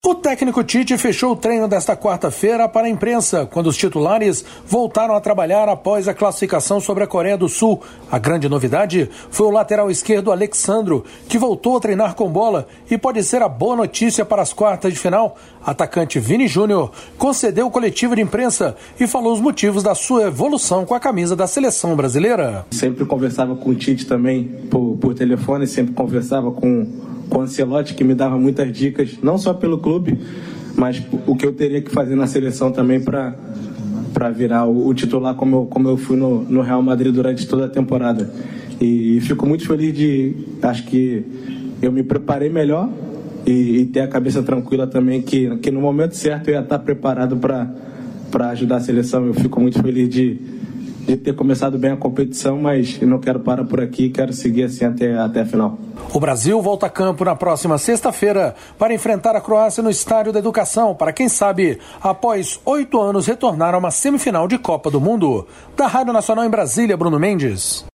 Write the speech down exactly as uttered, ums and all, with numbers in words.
O técnico Tite fechou o treino desta quarta-feira para a imprensa, quando os titulares voltaram a trabalhar após a classificação sobre a Coreia do Sul. A grande novidade foi o lateral esquerdo Alexandro, que voltou a treinar com bola e pode ser a boa notícia para as quartas de final. Atacante Vini Júnior concedeu coletiva de imprensa e falou os motivos da sua evolução com a camisa da seleção brasileira. Sempre conversava com o Tite também por, por telefone, sempre conversava com com o Ancelotti, que me dava muitas dicas, não só pelo clube, mas o que eu teria que fazer na seleção também para para virar o, o titular como eu, como eu fui no, no Real Madrid durante toda a temporada. E, e fico muito feliz de, acho que eu me preparei melhor e, e ter a cabeça tranquila também, que, que no momento certo eu ia estar preparado para para ajudar a seleção. Eu fico muito feliz de, de ter começado bem a competição, mas eu não quero parar por aqui, quero seguir assim até, até a final. O Brasil volta a campo na próxima sexta-feira para enfrentar a Croácia no Estádio da Educação, para quem sabe, após oito anos, retornar a uma semifinal de Copa do Mundo. Da Rádio Nacional em Brasília, Bruno Mendes.